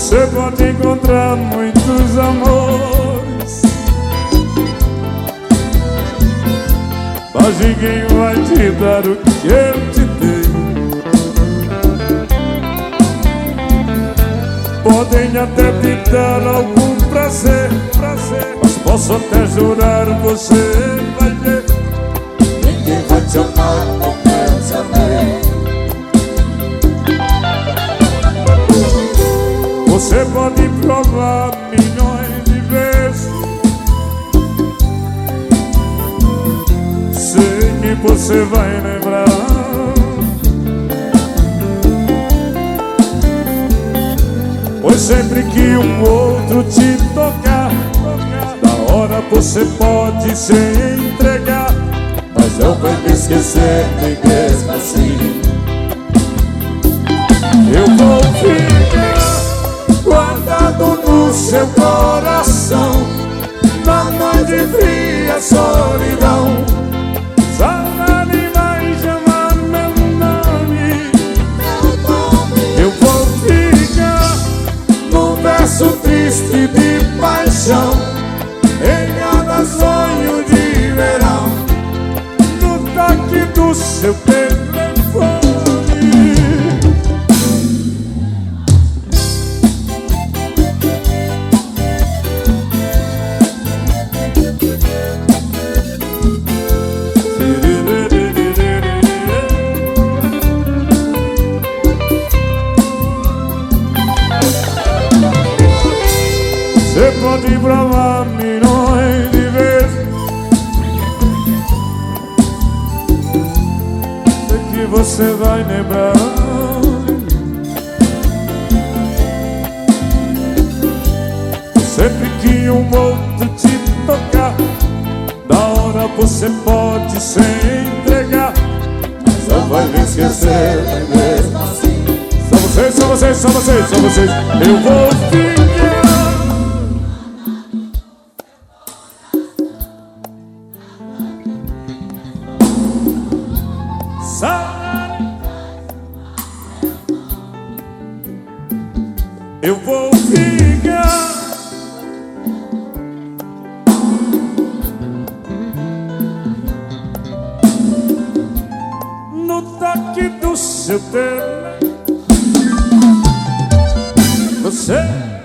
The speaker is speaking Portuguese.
Você pode encontrar muitos amores, mas ninguém vai te dar o que eu te dei. Podem até te dar algum prazer, mas posso até jurar, você vai ver, ninguém vai te amar como eu te amei. Você pode provar milhões de vezes, sei que você vai lembrar. Pois sempre que um outro te tocar, na hora você pode se entregar, Mas eu vou me esquecer nem mesmo assim. eu vou ficar Guardado no seu coração, na noite fria solidão. saudade vai chamar meu nome. Eu vou ficar Num verso triste de paixão, em cada sonho de verão, no toque do seu telefone. Você pode provar milhões de vezes, sei que você vai lembrar. Sempre que um outro te tocar, da hora você pode se entregar, mas eu vou me esquecer nem mesmo assim. só vocês, só vocês, só vocês, só vocês. Eu vou ficar eu vou ficar no toque do seu telefone. Você